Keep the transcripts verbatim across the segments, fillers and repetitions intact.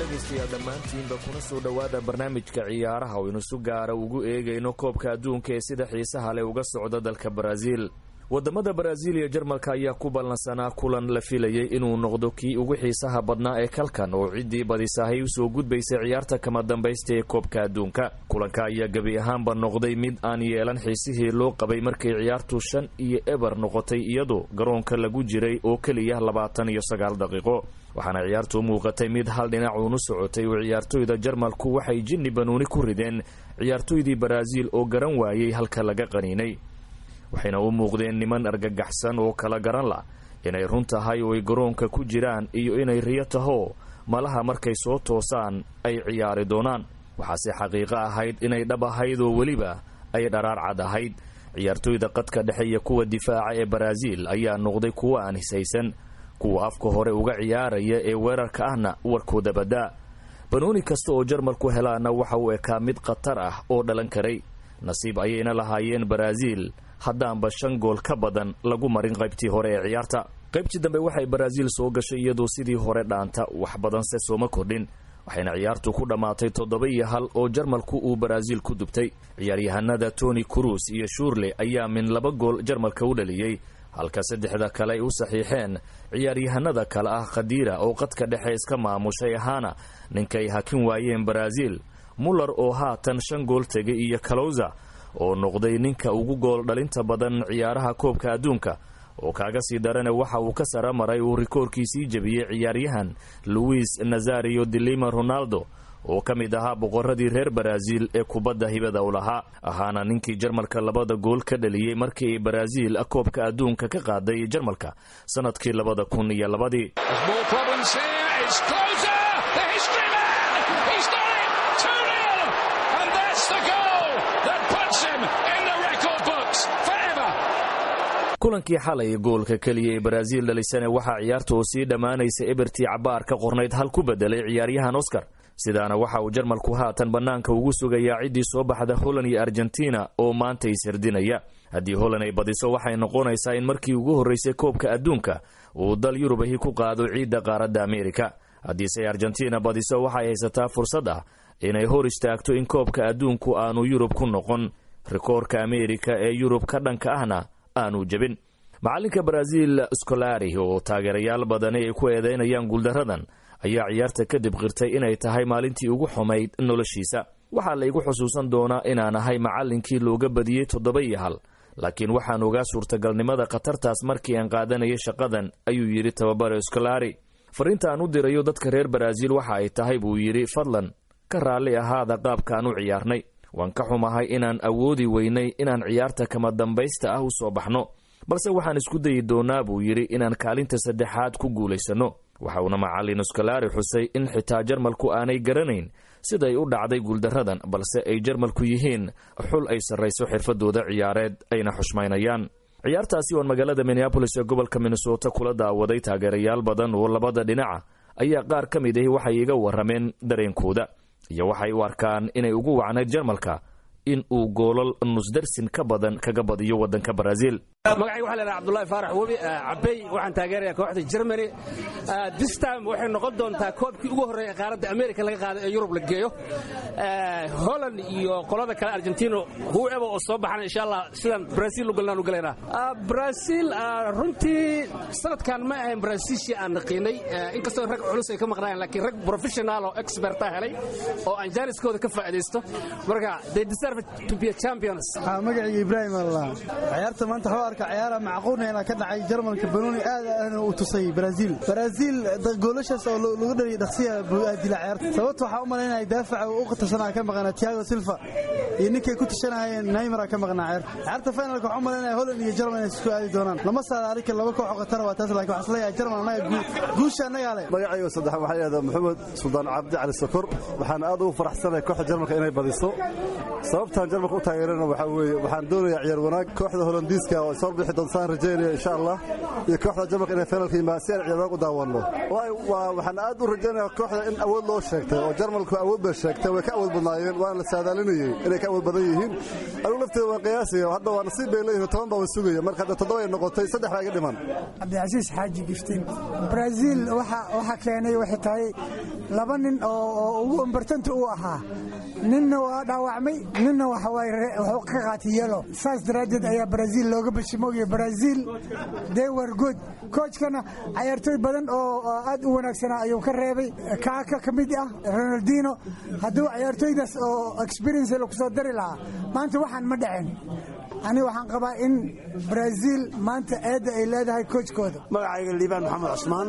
dhegaystayaal dhammaantiinba kuna soo dhowaada barnaamijka ciyaaraha oo inu si gaara ugu eegayno koobka adduunka ee sida xiisaha leh uga socda dalka Brazil. wadamada Brazil iyo Jarmalka ayaa ku ballansanaa kulan la filayay inuu noqdo kii ugu xiisaha badnaa ee kalkan oo ciidii badisahay u soo gudbaysay ciyaarta kama dambaysta ee koobka adduunka. kulanka ayaa gabi ahaanba noqday mid aan yeelan xiisihii loo qabay markay ciyaartu shan iyo eber noqotay iyadoo garoonka lagu jiray oo kaliya labaatan iyo sagaal daqiiqo. waxaana ciyaartu u muuqatay mid hal dhinac uun u socotay oo ciyaartoyda Jarmalku waxay jinni banuuni ku rideen ciyaartoydii Brazil oo garan waayay halka laga qaniinay. waxayna u muuqdeen niman argagaxsan oo kala garan la inay run tahay oo ay garoonka ku jiraan iyo inay riyo taho malaha markay soo toosaan ay ciyaari doonaan. waxaase xaqiiqo ahayd inay dhab ahayd oo weliba ay dharaar cad ahayd. ciyaartoyda qadka dhexe iyo kuwa difaaca ee Brazil ayaa noqday kuwa aan hisaysan, kuwa afka hore uga ciyaaraya ee weerarka ahna warkooda badaa. banooni kasta oo Jarmalku helaana waxa uu ekaa mid khatar ah oo dhalan karay. nasiib ayayna lahaayeen Brazil haddaanba shan gool ka badan lagu marin qaybtii hore ee ciyaarta. qaybtii dambe waxay Brazil soo gashay iyadoo sidii hore dhaanta wax badan se sooma kordhin, waxayna ciyaartu ku dhammaatay toddoba iyo hal oo Jarmalku uu Brazil ku dubtay. ciyaaryahanada Toni Kroos iyo Schürrle ayaa min laba gool Jarmalka u dhaliyay, halka saddexda kale ay u saxiixeen ciyaaryahanada kale ah Khadira oo qadka dhexe iska maamushay ahaana ninkay hakin waayeen Brazil, Muller oo haatan shan gool tegay iyo Klose oo noqday ninka ugu gool dhalinta badan ciyaaraha koobka adduunka, oo kaaga sii darana waxa uu ka sara maray uu rikoorkiisii jabiyay ciyaaryahan Luis Nazario de Lima Ronaldo oo ka mid ahaa boqoradii reer Brazil ee kubadda hibada u lahaa, ahaana ninkii Jarmalka labada gool ka dhaliyay markii Brazil koobka adduunka ka qaaday Jarmalka sanadkii labada kun iyo labadii. kulankii xalay goolka kaliya ee Brazil dhalisana waxa ciyaartu oo sii dhamaanaysa ebertii cabaar ka qornayd hal ku bedelay ciyaaryahan Oscar. sidaana waxa uu Jarmalku haatan banaanka ugu sugayaa cidii soo baxda Holland iyo Argentina oo maanta ishirdinaya. haddii Holland ay badiso waxay noqonaysaa in markii ugu horeysay koobka adduunka uu dal Yurub ahi ku qaado ciidda qaaradda Amerika. haddii say Argentina badiso waxay haysataa fursad ah inay hor istaagto in koobka adduunku aanu Yurub ku noqon, rikoorka Amerika ee Yurub ka dhanka ahna aanu jabin. macalinka Brazil Scolari oo taageerayaal badan ay ku eedeynayaan guuldaradan ayaa ciyaarta kadib qirtay inay tahay maalintii ugu xumayd noloshiisa. waxaa la igu xusuusan doonaa inaan ahay macallinkii looga badiyey toddoba iyo hal, laakiin waxaan ogaa suurtagalnimada khatartaas markii aan qaadanayay shaqadan, ayuu yidhi tababare Scolari. fariinta aan u dirayo dadka reer Brazil waxa ay tahay buu yidhi, fadlan ka raalli ahaada qaabkaan u ciyaarnay. waan ka xumahay inaan awoodi weynay inaan ciyaarta kama dambaysta ah u soo baxno, balse waxaan isku dayi doonaa buu yidhi inaan kaalinta saddexaad ku guulaysano. waxa uuna macallin Scolari xusay in xitaa Jarmalku aanay garanayn siday u dhacday guuldaradan, balse ay Jarmalku yihiin xul ay sarrayso xirfadooda ciyaareed ayna xushmaynayaan. ciyaartaasi oo magaalada Minneapolis ee gobolka Minnesota kula daawaday taageerayaal badan oo labada dhinaca ayaa qaar ka mid ah waxay iga warameen dareenkooda iyo waxay u arkaan inay ugu wacnayd Jarmalka in uu goolal nusdarsin ka badan kaga badiyo wadanka Brazil. magacay waxa la yiraahdaa Abdullahi Faarax Wabi Cabay, waxaan taageerayaa kooxda Germany. this time waxay noqon doontaa koobkii ugu horeeyay qaaradda America laga qaaday ee Yurub la geeyo. Holland iyo qolada kale Argentina whoever oo soo baxana insha Allah sidan Brazil u galnaan u galeena. Brazil runtii sanadkan ma ahayn Brazil si aan qiinay, inkastoo rag culus ay ka maqnayeen laakiin rag professional oo expert ah helay oo aan jaaniskooda ka faa'iideysto. marka they deserve to be champions. magacay Ibrahim Allah. ciyaarta maanta ka ciyaara macquulna ka dhacay Jarmalka banooni aad aan u tusay Brazil. Brazil goolashaas oo lagu dhaliyay dhaqsiya bu'aadila ciyaarta. sababtoo waxa u maleynay daafaca uu qatasanaa ka maqnaa Thiago Silva iyo ninkay ku tashanayeen Neymar ka maqnaa ciyaarta. ciyaarta finalka waxa u maleynay Holland iyo Germany isku aadi doonaan. lama saari ka laba koox oo qatar waa taas, laakiin waxa isleeyahay Germany guusha anaga leh. magacayga saddex waxa yiraahdaa Maxamed Suldaan Cabdi Cali Sokor. waxaan aad ugu faraxsanahay kooxda Jarmalka inay badiso. sababtan Jarmalka u taageerana waxa weeye waxaan doonayaa ciyaar wanaag kooxda Hollandiiska oo soo bixi doontaan rajaynaya insha Allah iyo kooxda Jarmalka inay finalka yimaadaan si ay ciyaar u daawano waxaan aad u rajaynayaa kooxda in awood loo sheegtay oo Jarmalku awood bay sheegtay way ka awood badnaayeen waan la saadaalinayay inay ka awood badan yihiin anigu lafteeda waan qiyaasaya hadda waa nasiib bay leeyihiin toban baa sugaya marka toddoba ay noqotay saddex baa iga dhiman Cabdicaziz Xaaji Giftiin Brazil waxa waxa keenay waxay tahay laba nin oo ugu importante u ahaa ninna waa dhaawacmay ninna waxa way wuxuu ka qaatay yelo saas daradeed ayaa Brazil looga bashimoogay Brazil they were good coachkana ciyaartoy badan oo aad u wanaagsan ayuu ka reebay kaaka kamid ah Ronaldinho haduu ciyaartoydaas oo experience la ku soo dari lahaa maanta waxaan ma dhacin ani waxaan qabaa in Brazil maanta aad ay leedahay coachkooda magacayga Liban Maxamed Cusmaan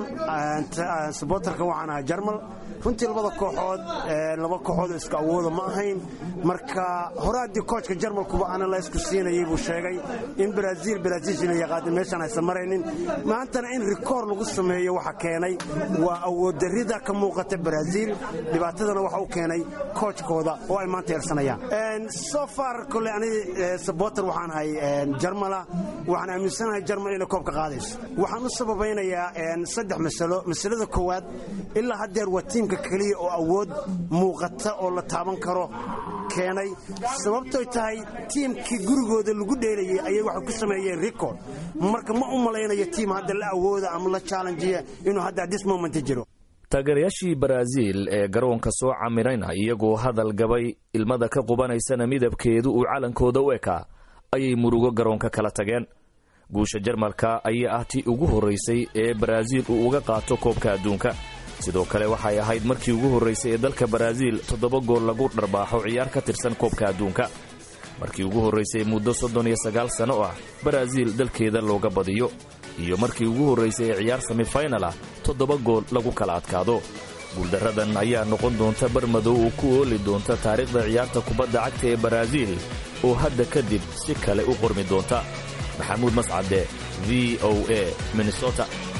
supporterka waxaan ahaa Jarmal runtii labada kooxood laba kooxood iska awooda ma ahayn marka horaadii coachka Jarmalkuba analyze ku siinayay buu sheegay in Brazil Brazil inay yaqaan meeshan ay samareynin maantana in record lagu sameeyo waxa keenay waa awood darida ka muuqata Brazil dhibaatadana waxa uu keenay coachkooda oo ay maanta yarsanayaan so far kulli ani supporter waxaan ahay Jarmala waxaan aaminsanahay Jarmal inay koobka qaadayso waxaan u sababaynayaa saddex mas'alo mas'alada koowaad ilaa hadeer waa tiimka kaliya oo awood muuqata oo la taaban karo keenay sababtoo tahay tiimkii gurigooda lagu dheelayay ayay wax ku sameeyeen record marka ma u malaynayo tiim hadda la awooda ama la challenge inuu hadda this moment jiro taageerayaashii Brazil ee garoonka soo camirayna iyagoo hadal gabay ilmada ka qubanaysana midabkeedu uu calankooda u ekaa ayay murugo garoonka kala tageen guusha Jarmalka ayaa ah tii ugu horeysay ee Brazil uu uga qaato koobka adduunka sidoo kale waxay ahayd markii ugu horeysay ee dalka Brazil toddoba gool lagu dharbaaxo ciyaar ka tirsan koobka adduunka markii ugu horeysay muddo soddon iyo sagaal sano ah Brazil dalkeeda looga badiyo iyo markii ugu horeysay ee ciyaar semi-final ah toddoba gool lagu kala adkaado guuldaradan ayaa noqon doonta barmadow oo ku ooli doonta taariikhda ciyaarta kubadda cagta ee Brazil oo hadda kadib si kale u qormi doonta maxamuud mascade V O A Minnesota